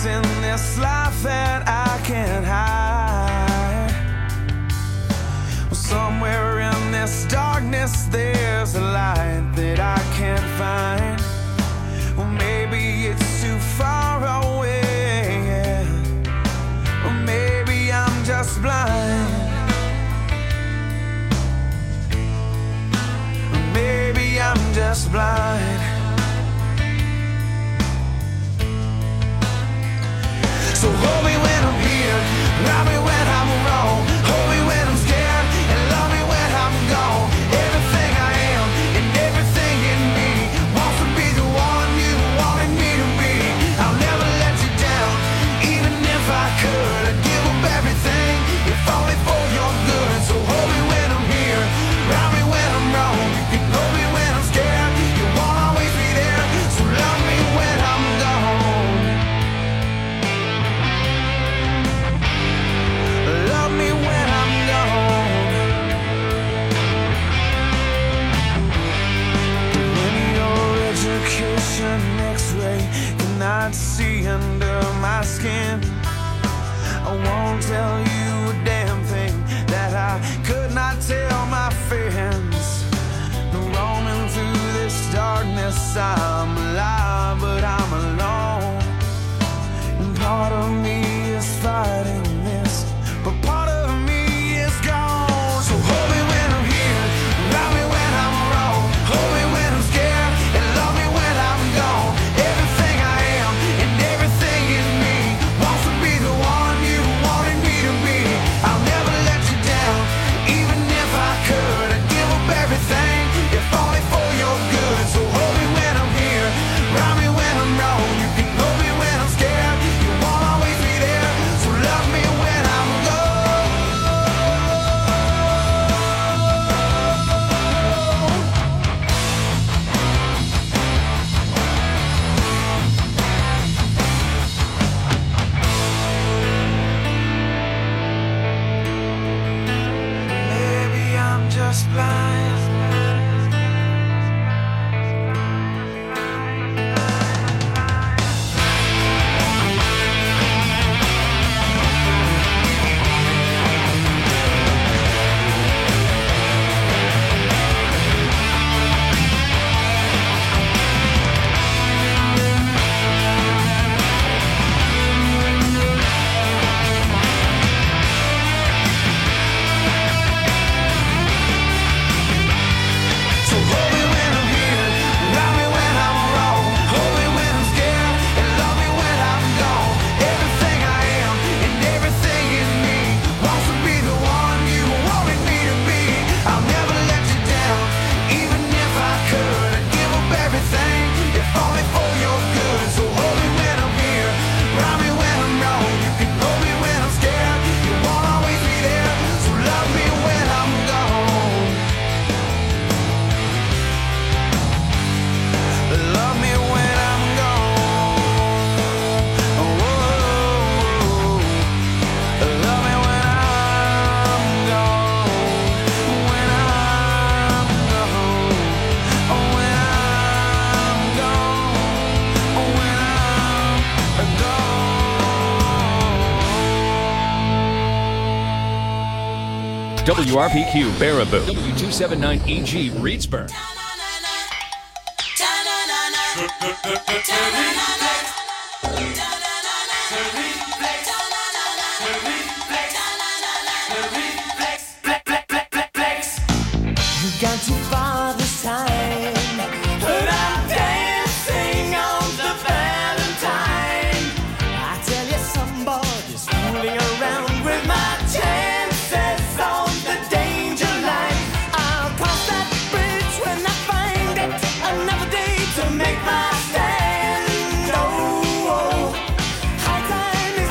place in this life that I can't hide. Well, somewhere in this darkness there's a light that I can't find. Well, maybe it's too far away, yeah. Or maybe I'm just blind. Or maybe I'm just blind. So hold me when I'm here, love me when I'm wrong, hold me when I'm scared, and love me when I'm gone. Everything I am and everything in me wants to be the one you wanted me to be. I'll never let you down, even if I could. I'd give up everything, if only for your good. So hold me when I'm here, love me when I'm wrong. You can hold me when I'm scared, you won't always be there. So love me when I'm gone. Love me when I'm gone. When your education X-ray cannot see under my skin, I won't tell you a damn thing that I could not tell my friends. Roaming through this darkness, I'm alive, but I'm alone. And part of me is fighting this, but part of me is gone. So hold me when I'm here, love me when I'm wrong, hold me when I'm scared, and love me when I'm gone. Everything I am and everything in me wants to be the one you wanted me to be. I'll never let you down, even if I could. I'd give up everything, if only for your good. So hold me when I'm here, love me when I'm wrong. You can hold me when I'm scared, you won't always be there. So love me when I'm gone. Maybe I'm just blind. So hold me when I'm here, love me when I'm wrong, hold me when I'm scared, and love me when I'm gone. Everything I am and everything in me wants to be the one you wanted me to be. I'll never let you down, even if I could. I'd give up everything, if only for your good. So hold me when I'm here, love me when I'm wrong. You can hold me when I'm scared, you won't always be there. So love me when I'm gone. Love me when I'm gone. Whoa. Love me when I'm gone. When I'm gone. When I'm gone. When I'm gone. WRPQ Baraboo, W279EG Reedsburg. You got too far this time, but I'm dancing on the Valentine. I tell you, somebody's fooling around with my chances on the danger line. I'll cross that bridge when I find it. Another day to make my stand. Oh, high time is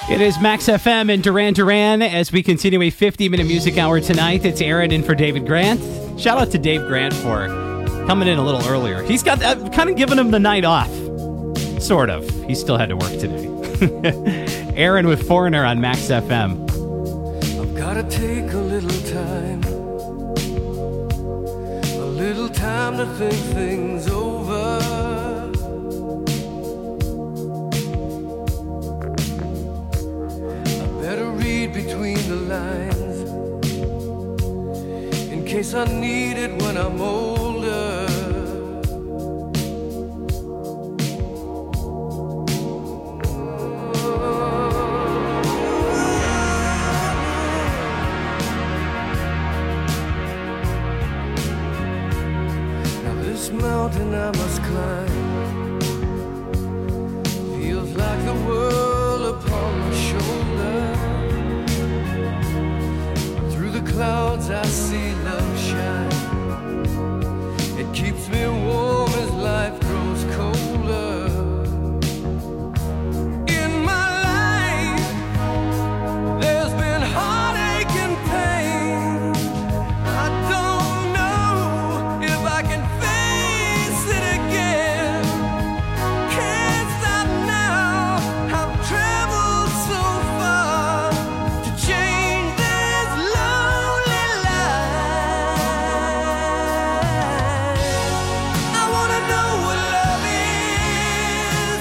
It is Max FM and Duran Duran as we continue a 50-minute music hour tonight. It's Aaron in for David Grant. Shout out to Dave Grant for coming in a little earlier. He's got kind of giving him the night off. Sort of. He still had to work today. Aaron with Foreigner on Max FM. I've gotta take a little time to think things over. Read between the lines in case I need it when I'm older. Now this mountain I must climb feels like the world upon my shoulder. Clouds I see love shine. It keeps me warm as life grows colder. In my life there's been heartache and pain. I don't know if I can face it again. Can't stop now. I've traveled so far to change this love. I wanna know what love is.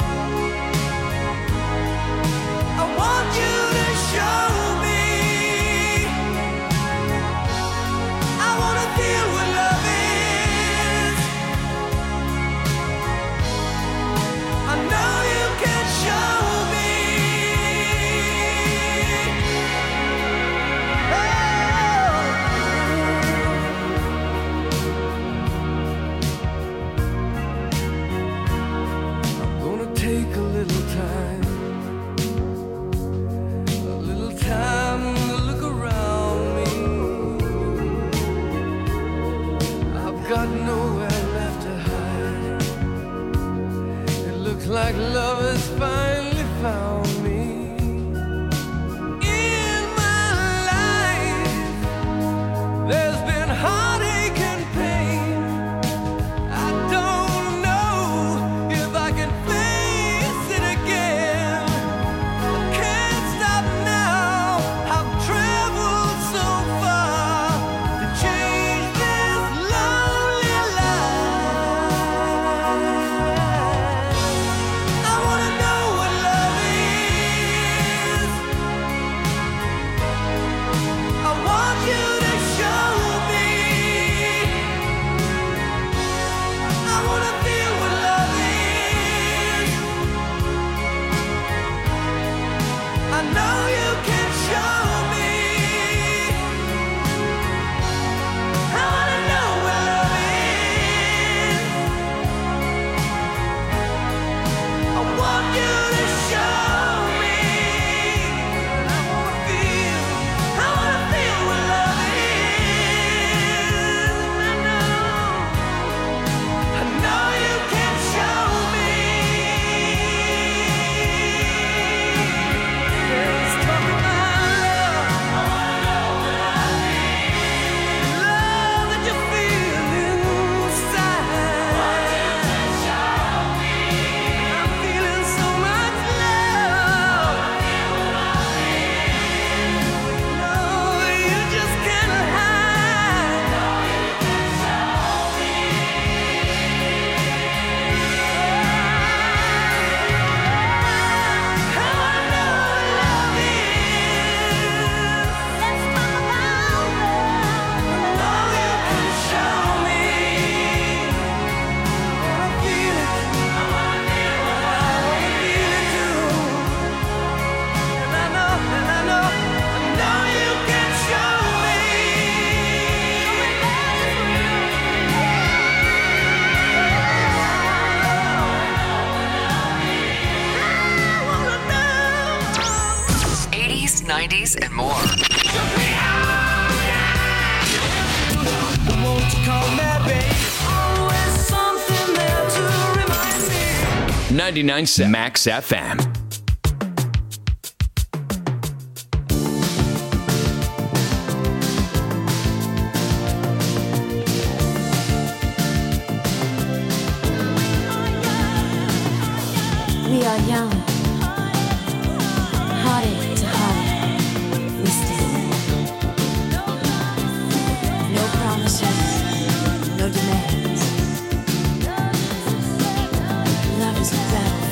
I want you to show me. I wanna feel what love is. I know you can show me. I'm gonna take a little time to look around me. I've got nowhere left to hide. It looks like love has finally found me. In my life, there's been heartache and pain. I don't know if I can face it again. I can't stop now. I've traveled so far to change this lonely life. I wanna know what love is. I want you to show me. I wanna feel what love is. I know you can show me. I wanna know what love is. I want you to show me. I wanna feel what love is. I know you can show me. Let's talk about love. I wanna know what love is. Love that you feel inside. I'm feeling so much love. No, you just can't hide. I wanna know what love is. Let's talk about love. Oh, you can show me. I wanna feel it. I wanna feel it too. And I know you can show me. I wanna know. 80s, 90s, and more. Won't you call me, babe? Always something there to remind me. 99 Max FM. We are young, heartache to heartache, we stand. No promises, no demands. Love is a battlefield.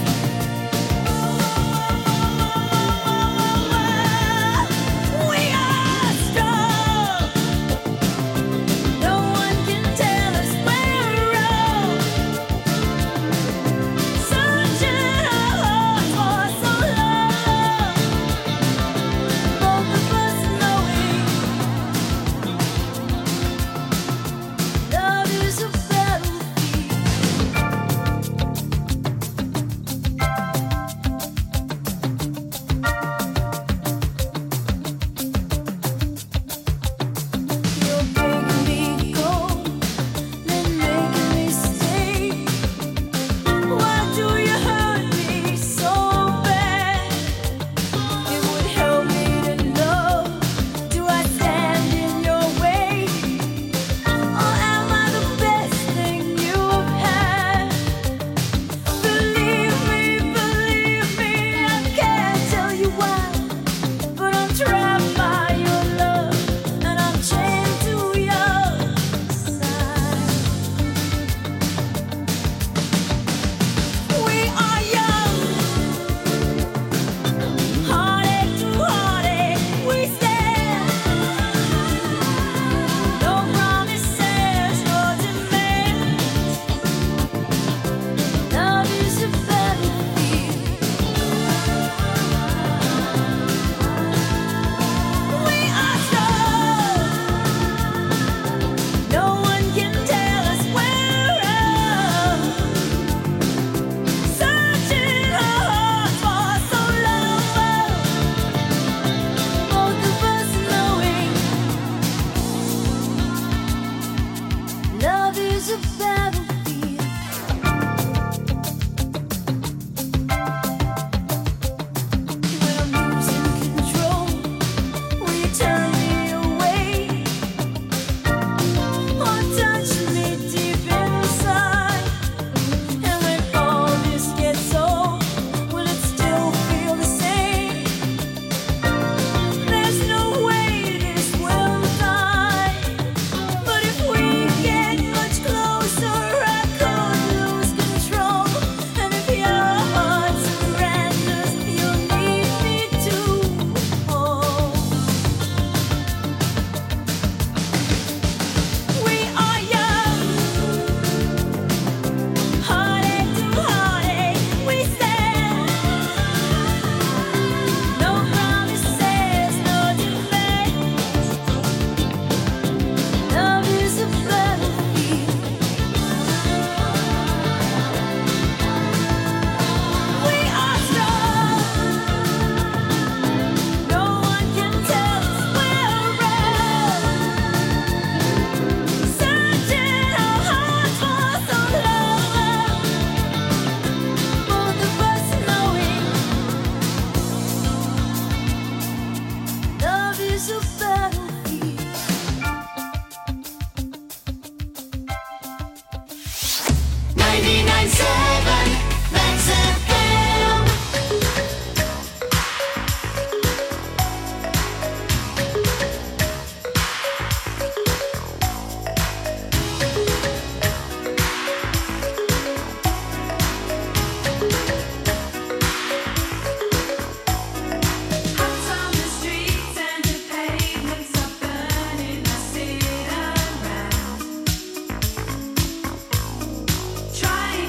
Trying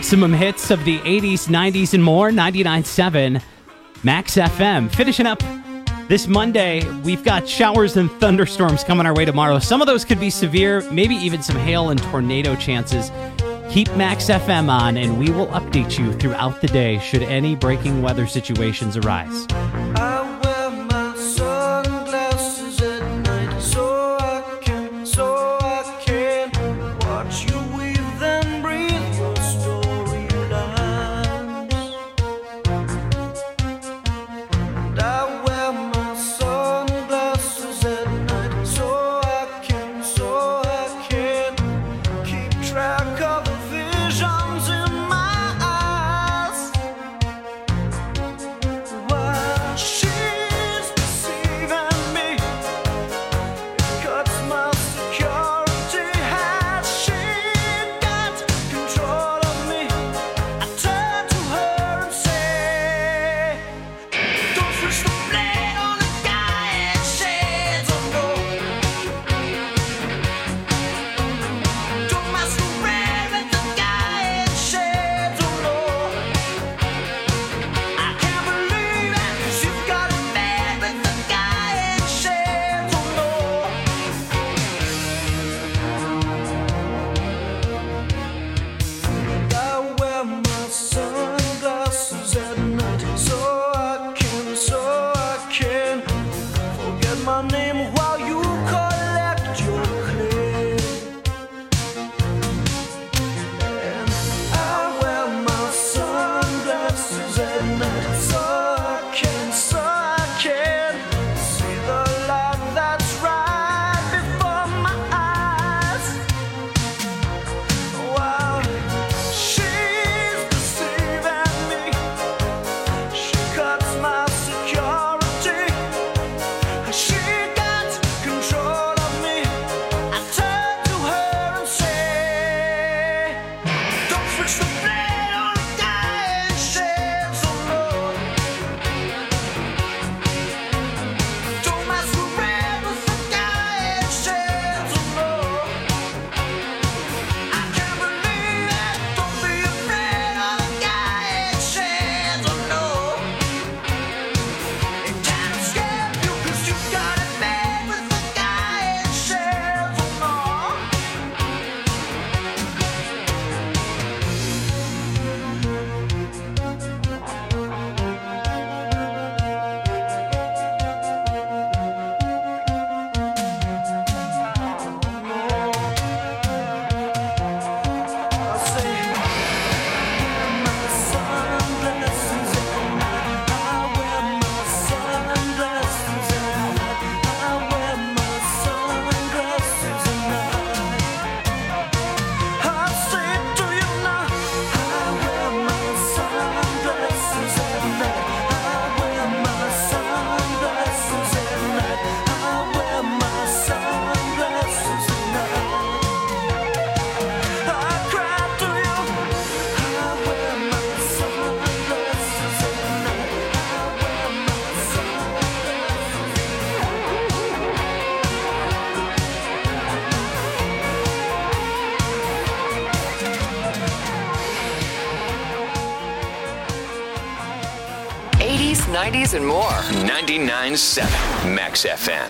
maximum hits of the 80s, 90s, and more. 99.7 Max FM. Finishing up this Monday, we've got showers and thunderstorms coming our way tomorrow. Some of those could be severe, maybe even some hail and tornado chances. Keep Max FM on, and we will update you throughout the day should any breaking weather situations arise. I wear my sunglasses at night so I can watch you weave and breathe your storylines. And I wear my sunglasses at night so I can keep track of the visions in my eyes. While she's deceiving me, it cuts my security. Has she got control of me? I turn to her and say, don't switch the blade on the guy and shades, oh no. Don't masquerade with the guy in shades, oh no. I can't believe it, she's got it bad with the guy in shades, oh no. I wear my sunglasses at night so I can forget my name while you collect your clay. And I wear my sunglasses at night so I can see the light that's right before my eyes. While she's deceiving me, she cuts my security. She got control of me. I turn to her and say, don't switch the blade on the guy in shades, oh no. Don't masquerade with the guy in shades, oh no. I can't believe it, don't be afraid of the guy in shades, oh no. It can't escape you 'cause you got it made with the guy in shades, oh no. I say, my sunglasses at night. I wear my sunglasses at night. I wear my sunglasses at night. I say to you now, I wear my sunglasses at night. I wear my sunglasses at night. I wear my sunglasses at night. I cry to you. I wear my sunglasses at night. I wear my sunglasses. 80s, 90s, and more. 99.7 Max FM.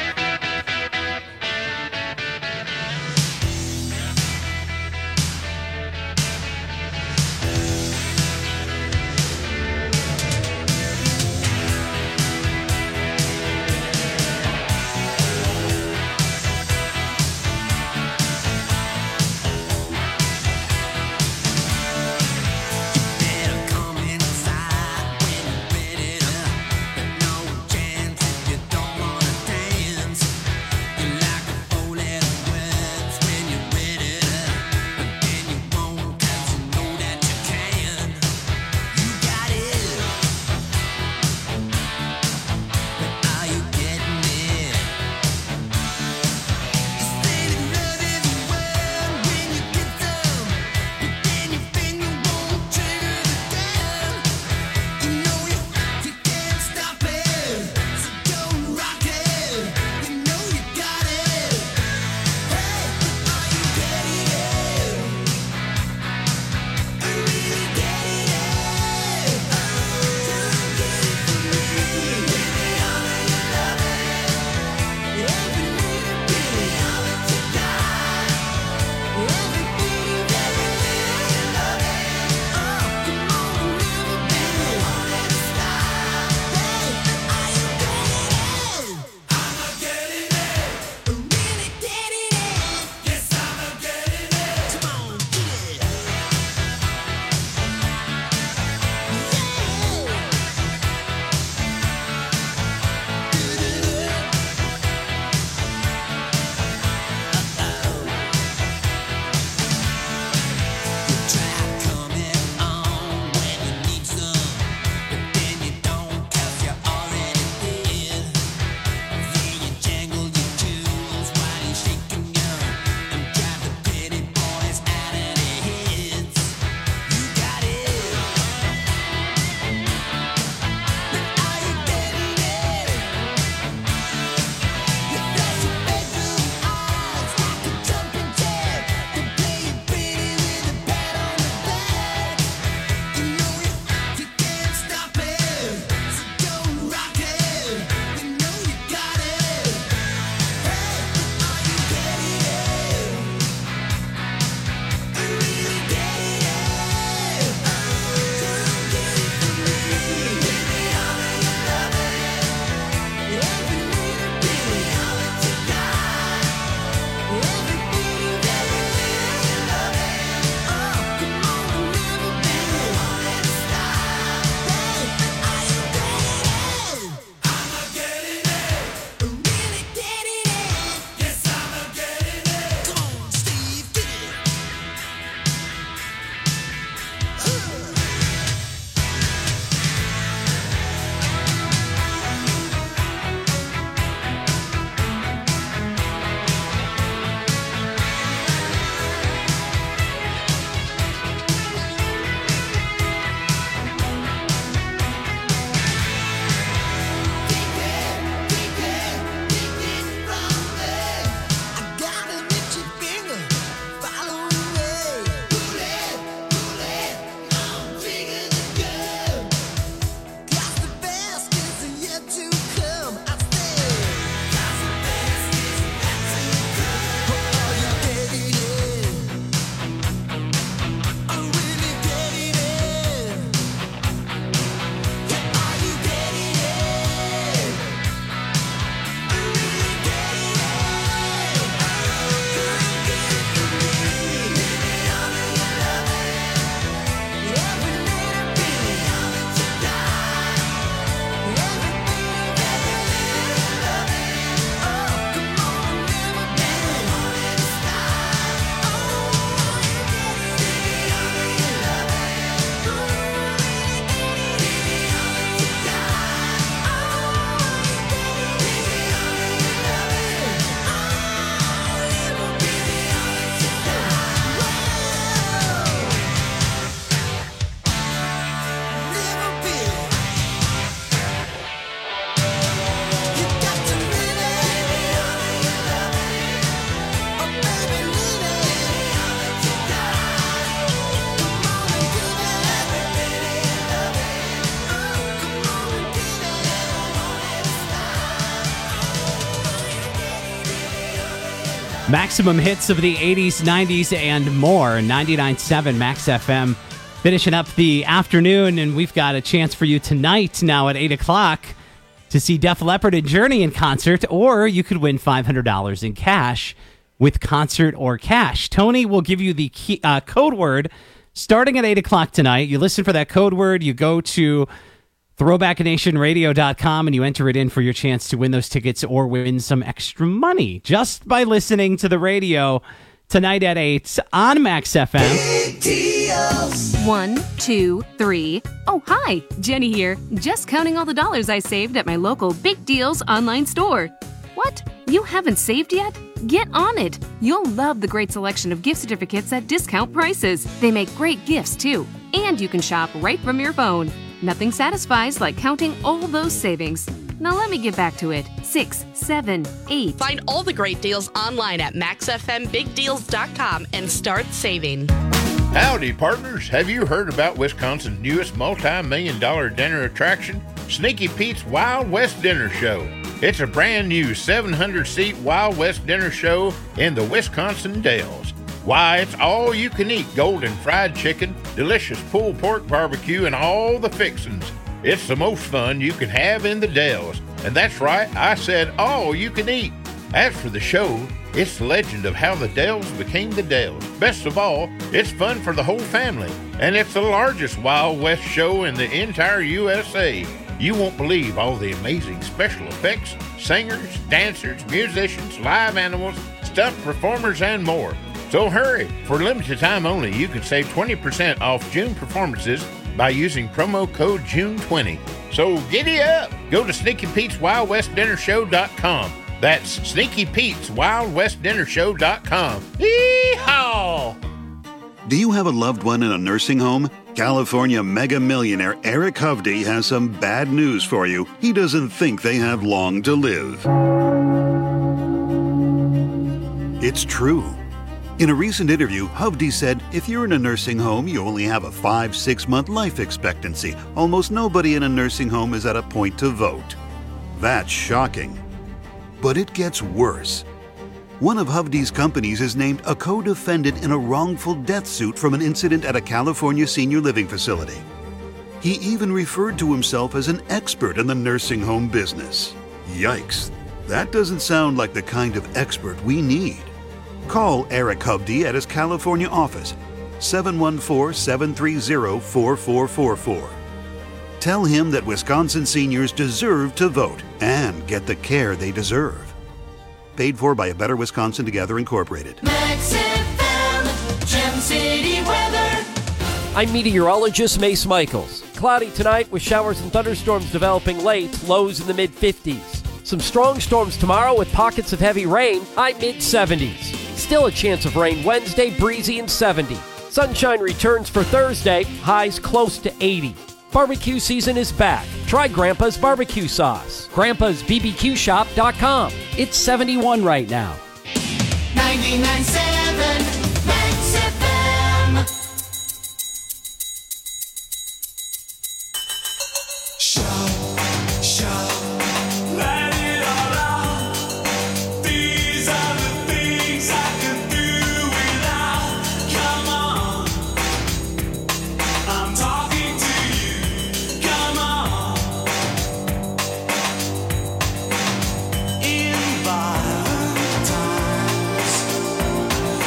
Better come inside when you're ready to. No chance if you don't wanna dance. Maximum hits of the 80s, 90s, and more. 99.7 Max FM. Finishing up the afternoon, and we've got a chance for you tonight now at 8 o'clock to see Def Leppard and Journey in concert, or you could win $500 in cash with Concert or Cash. Tony will give you the code word starting at 8 o'clock tonight. You listen for that code word, you go to throwbacknationradio.com and you enter it in for your chance to win those tickets or win some extra money just by listening to the radio tonight at 8 on Max FM. 1, 2, 3. Oh, hi, Jenny here. Just counting all the dollars I saved at my local Big Deals online store. What? You haven't saved yet? Get on it. You'll love the great selection of gift certificates at discount prices. They make great gifts, too. And you can shop right from your phone. Nothing satisfies like counting all those savings. Now let me get back to it. 6, 7, 8. Find all the great deals online at maxfmbigdeals.com and start saving. Howdy, partners. Have you heard about Wisconsin's newest multi-million-dollar dinner attraction, Sneaky Pete's Wild West Dinner Show? It's a brand new 700-seat Wild West Dinner Show in the Wisconsin Dells. Why, it's all you can eat golden fried chicken, delicious pulled pork barbecue, and all the fixins. It's the most fun you can have in the Dells. And that's right, I said all you can eat. As for the show, it's the legend of how the Dells became the Dells. Best of all, it's fun for the whole family. And it's the largest Wild West show in the entire USA. You won't believe all the amazing special effects, singers, dancers, musicians, live animals, stuffed performers, and more. So hurry! For limited time only, you can save 20% off June performances by using promo code JUNE20. So giddy up! Go to SneakyPetesWildWestDinnerShow.com. That's SneakyPetesWildWestDinnerShow.com. Yee-haw! Do you have a loved one in a nursing home? California mega millionaire Eric Hovde has some bad news for you. He doesn't think they have long to live. It's true. In a recent interview, Hovde said, if you're in a nursing home, you only have a 5-6 month life expectancy. Almost nobody in a nursing home is at a point to vote. That's shocking. But it gets worse. One of Hovde's companies is named a co-defendant in a wrongful death suit from an incident at a California senior living facility. He even referred to himself as an expert in the nursing home business. Yikes. That doesn't sound like the kind of expert we need. Call Eric Hovde at his California office, 714-730-4444. Tell him that Wisconsin seniors deserve to vote and get the care they deserve. Paid for by A Better Wisconsin Together, Incorporated. Max FM, Gem City weather. I'm meteorologist Mace Michaels. Cloudy tonight with showers and thunderstorms developing late, lows in the mid-50s. Some strong storms tomorrow with pockets of heavy rain, high mid-70s. Still a chance of rain Wednesday, breezy and 70. Sunshine returns for Thursday, highs close to 80. Barbecue season is back. Try Grandpa's barbecue sauce. Grandpa'sBBQShop.com. It's 71 right now. 99.7 Max FM. Shout, let it all out. These are the things I could do without. Come on, I'm talking to you. Come on. In violent times,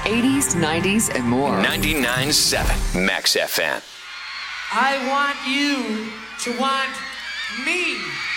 80s, 90s, and more. 99.7 Max FM. I want you to want me.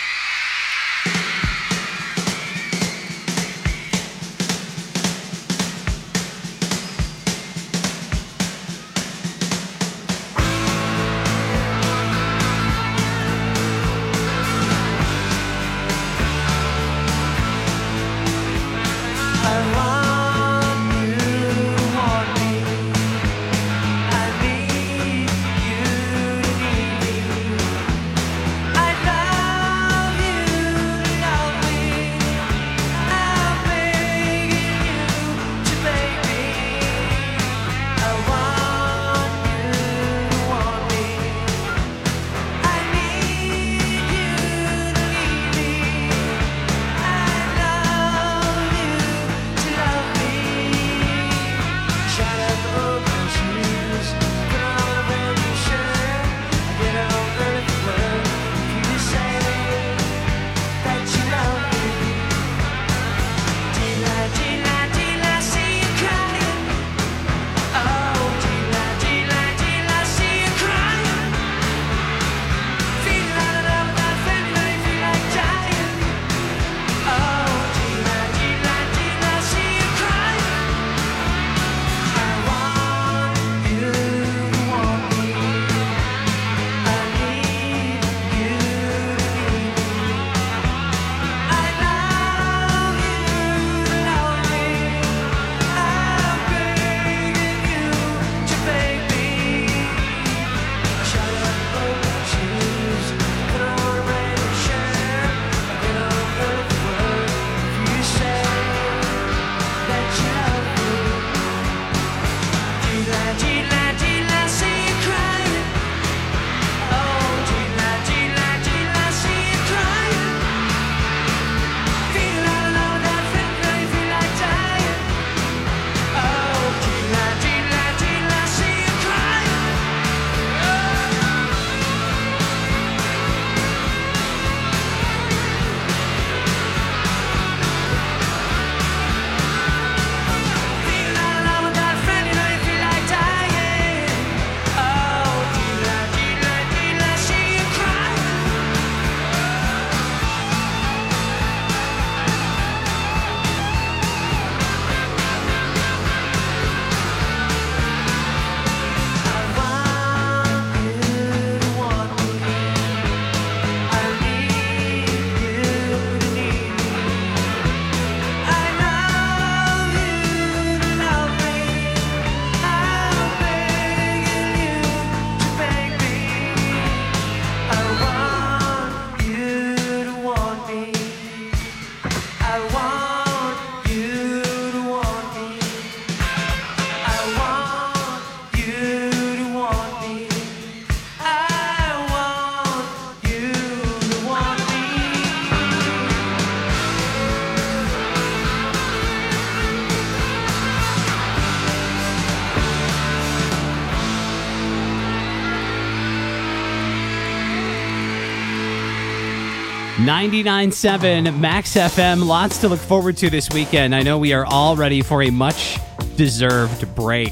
.997 Max FM. Lots to look forward to this weekend. I know we are all ready for a much-deserved break.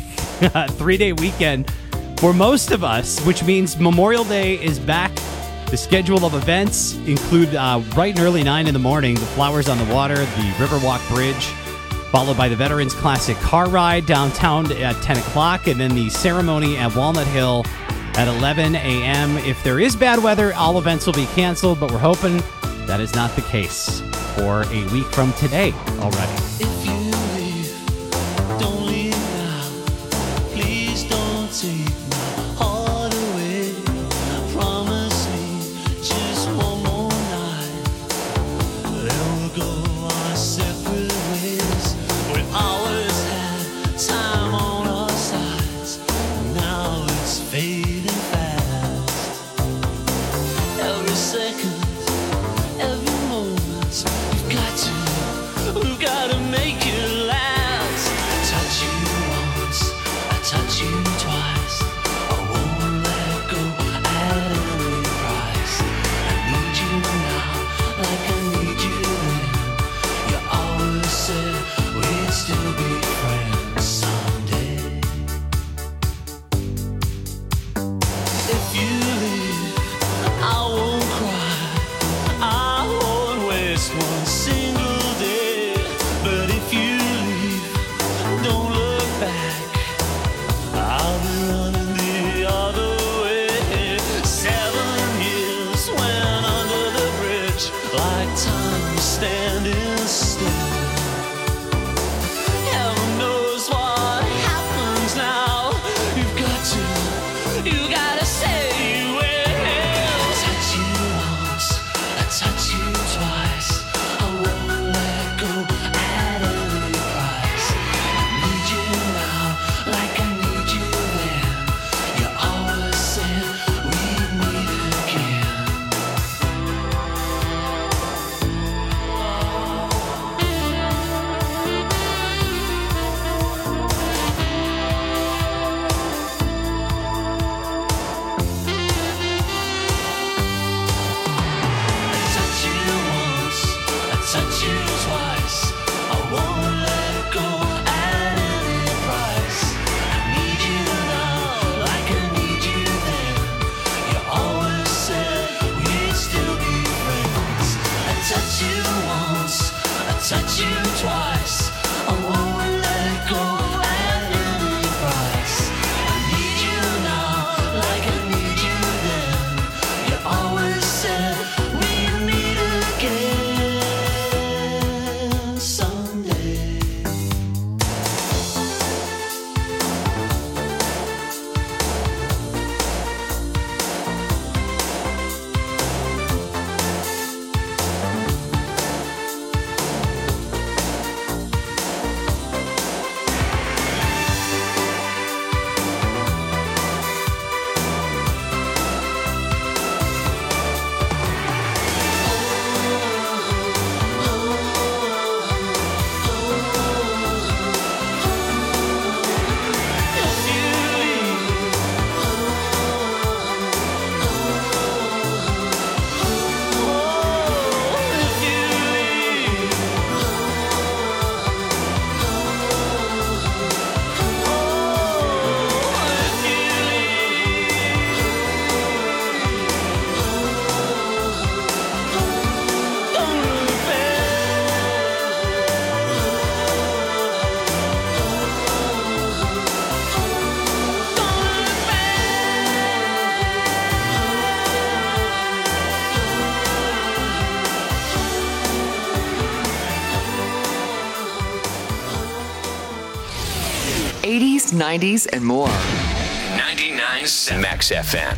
3-day weekend for most of us, which means Memorial Day is back. The schedule of events include bright and early 9 in the morning, the Flowers on the Water, the Riverwalk Bridge, followed by the Veterans Classic Car Ride downtown at 10 o'clock, and then the ceremony at Walnut Hill at 11 a.m. If there is bad weather, all events will be canceled, but we're hoping that is not the case for a week from today already. If you leave, don't leave now. Please don't take my heart away. Promise me just one more night. Then we'll go our separate ways. We always had time on our sides. Now it's fading fast. Every second, every moment, we've got to make it last. Touch you 80s, 90s, and more. 99.7 Max FM.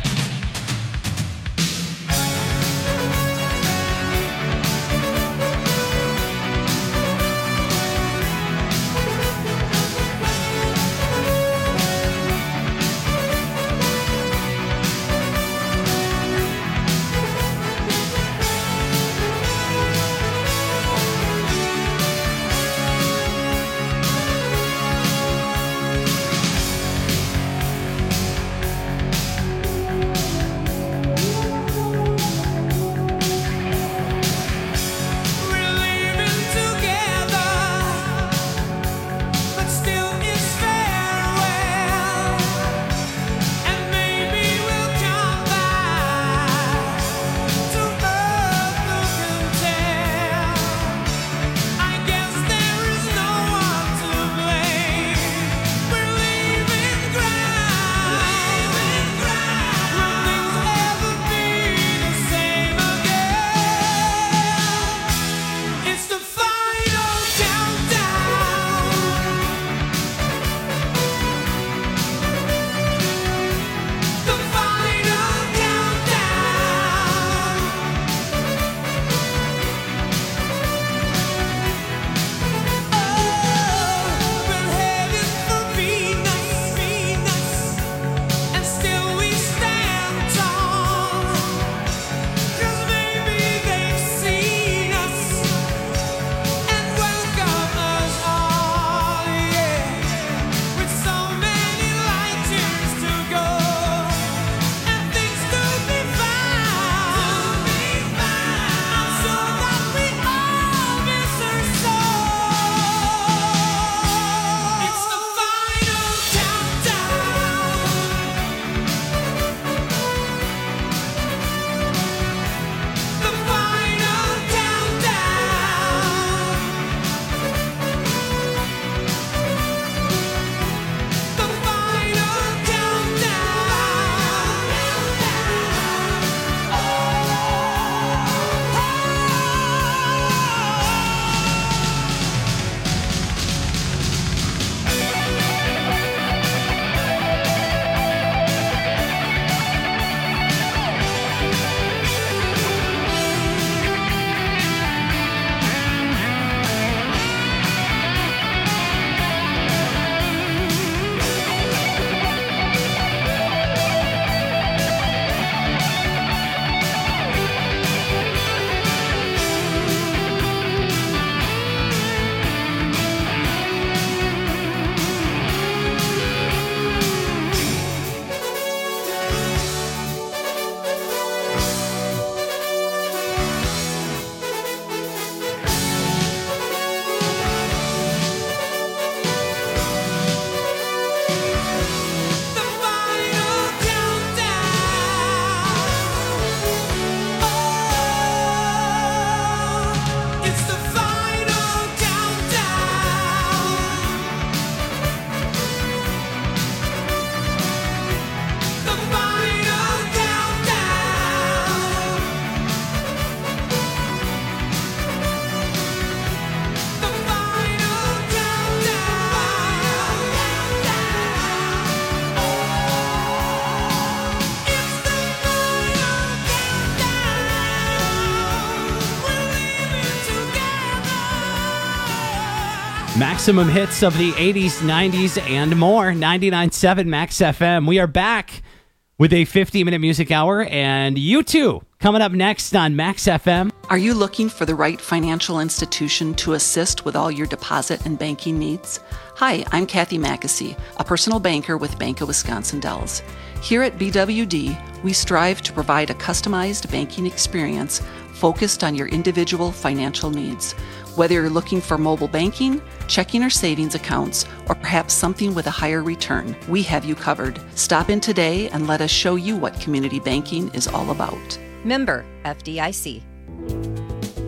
Maximum hits of the 80s, 90s, and more. 99.7 Max FM. We are back with a 50-minute music hour, and U2 coming up next on Max FM. Are you looking for the right financial institution to assist with all your deposit and banking needs? Hi, I'm Kathy Mackesy, a personal banker with Bank of Wisconsin Dells. Here at BWD, we strive to provide a customized banking experience focused on your individual financial needs. Whether you're looking for mobile banking, checking or savings accounts, or perhaps something with a higher return, we have you covered. Stop in today and let us show you what community banking is all about. Member FDIC.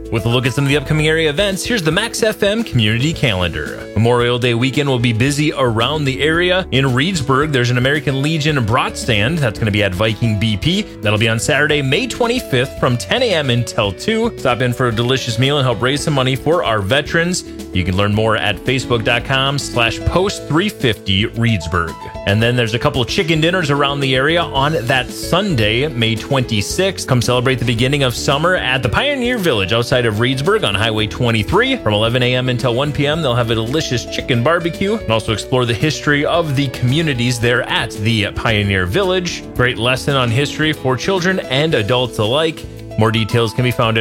With a look at some of the upcoming area events, here's the Max FM community calendar. Memorial Day weekend will be busy around the area. In Reedsburg, there's an American Legion brat stand. That's going to be at Viking BP. That'll be on Saturday, May 25th from 10 a.m. until 2. Stop in for a delicious meal and help raise some money for our veterans. You can learn more at facebook.com/post350 Reedsburg. And then there's a couple of chicken dinners around the area on that Sunday, May 26th. Come celebrate the beginning of summer at the Pioneer Village outside of Reedsburg on Highway 23. From 11 a.m. until 1 p.m., they'll have a delicious chicken barbecue and also explore the history of the communities there at the Pioneer Village. Great lesson on history for children and adults alike. More details can be found at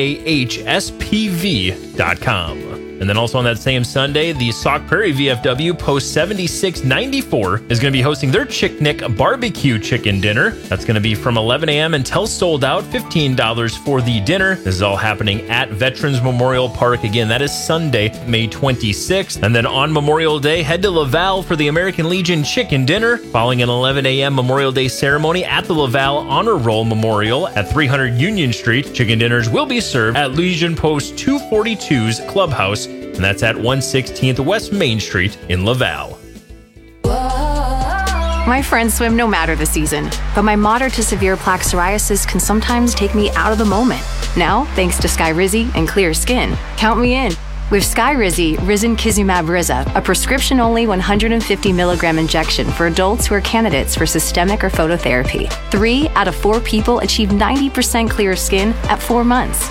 rahspv.com. And then also on that same Sunday, the Sauk Prairie VFW Post 7694 is going to be hosting their Chicknick Barbecue Chicken Dinner. That's going to be from 11 a.m. until sold out, $15 for the dinner. This is all happening at Veterans Memorial Park. Again, that is Sunday, May 26th. And then on Memorial Day, head to Laval for the American Legion Chicken Dinner, following an 11 a.m. Memorial Day ceremony at the Laval Honor Roll Memorial at 300 Union Street. Chicken dinners will be served at Legion Post 242's Clubhouse, and that's at 116th West Main Street in Laval. My friends swim no matter the season, but my moderate to severe plaque psoriasis can sometimes take me out of the moment. Now, thanks to Skyrizi and clear skin, count me in. With Skyrizi, Risankizumab Riza, a prescription-only 150 milligram injection for adults who are candidates for systemic or phototherapy. 3 out of 4 people achieve 90% clear skin at 4 months.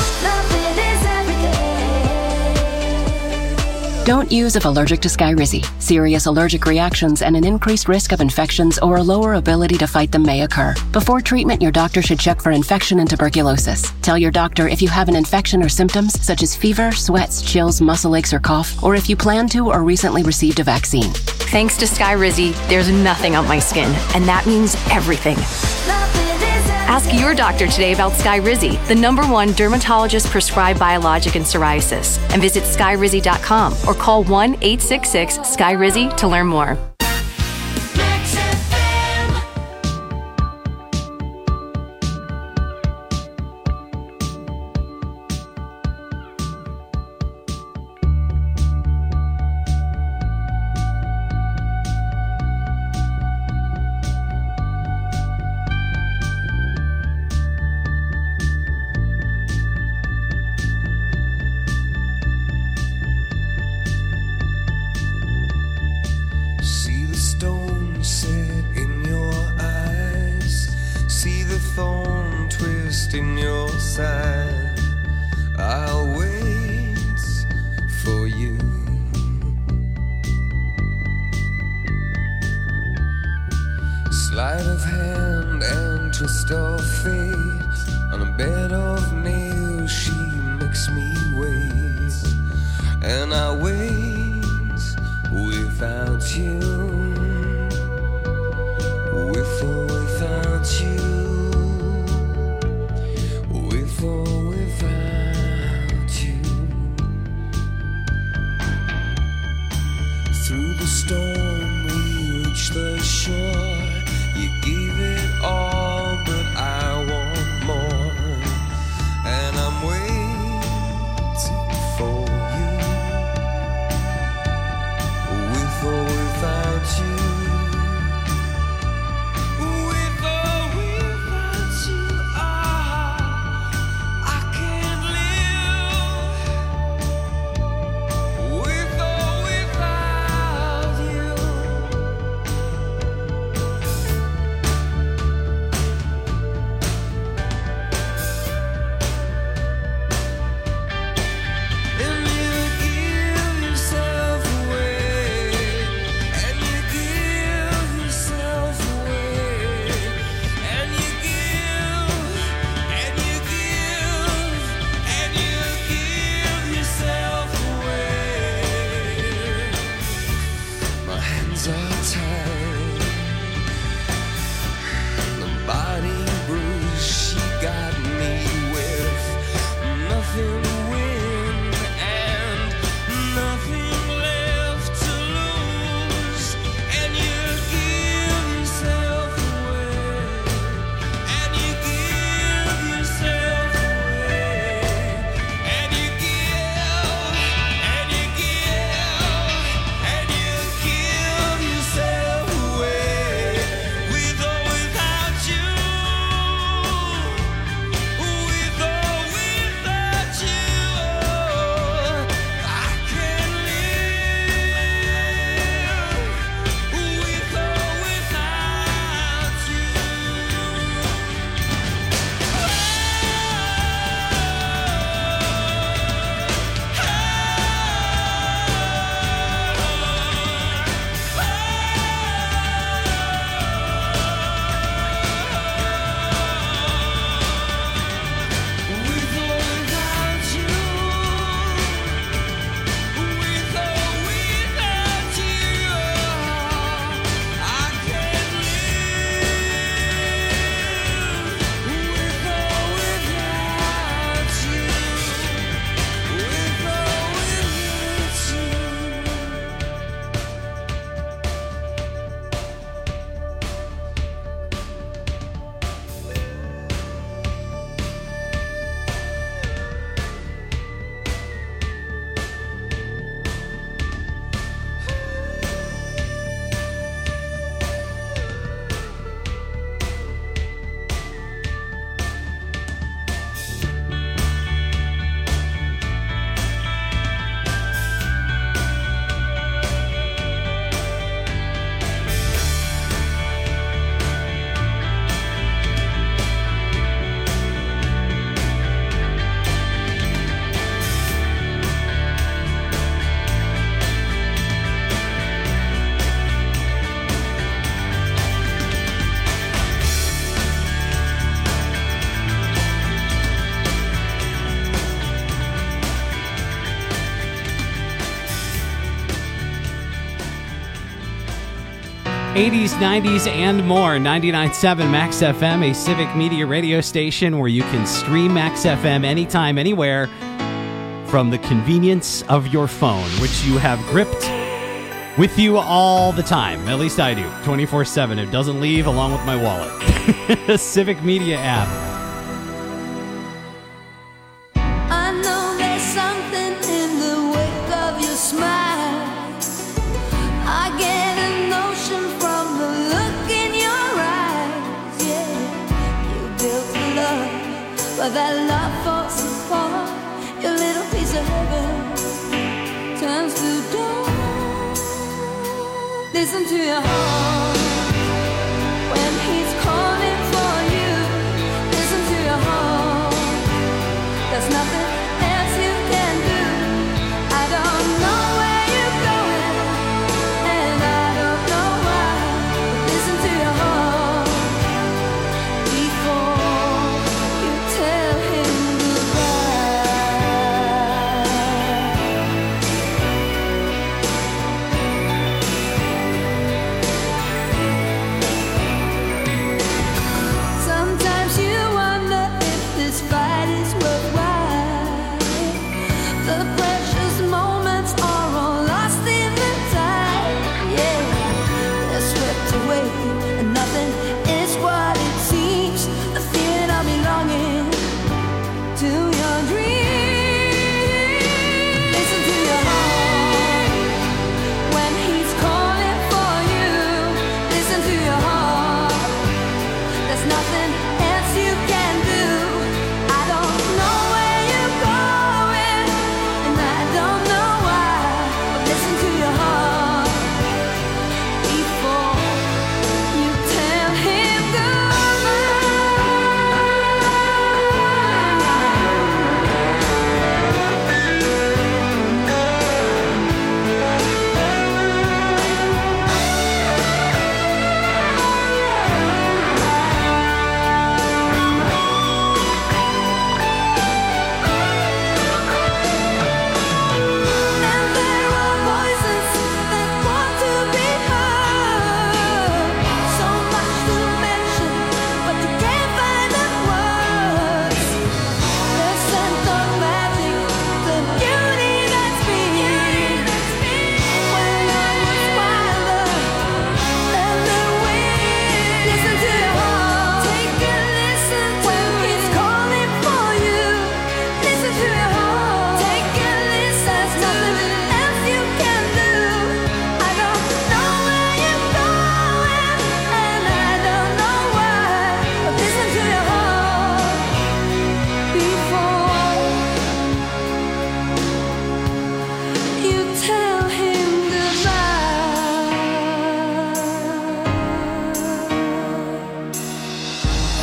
Don't use if allergic to Skyrizi. Serious allergic reactions and an increased risk of infections or a lower ability to fight them may occur. Before treatment, your doctor should check for infection and tuberculosis. Tell your doctor if you have an infection or symptoms such as fever, sweats, chills, muscle aches, or cough, or if you plan to or recently received a vaccine. Thanks to Skyrizi, there's nothing on my skin, and that means everything. Ask your doctor today about Skyrizi, the #1 dermatologist-prescribed biologic in psoriasis, and visit skyrizi.com or call 1-866-SKYRIZI to learn more. Sleight of hand and twist of fate. On a bed of nails she makes me wait. And I wait without you. With or without you. With or without you. Through the storm we reach the shore. You gave it all, but I want more. And I'm waiting for you. With or without you. With or without you, I can't live. With or without you. 80s, 90s, and more. 99.7 Max FM, a Civic Media radio station where you can stream Max FM anytime, anywhere from the convenience of your phone, which you have gripped with you all the time. At least I do. 24/7. It doesn't leave along with my wallet. Civic Media app. I know there's something in the wake of your smile. I get a notion from the look in your eyes. Yeah, you built a love, but that love falls apart. Your little piece of heaven turns to dawn. Listen to your heart.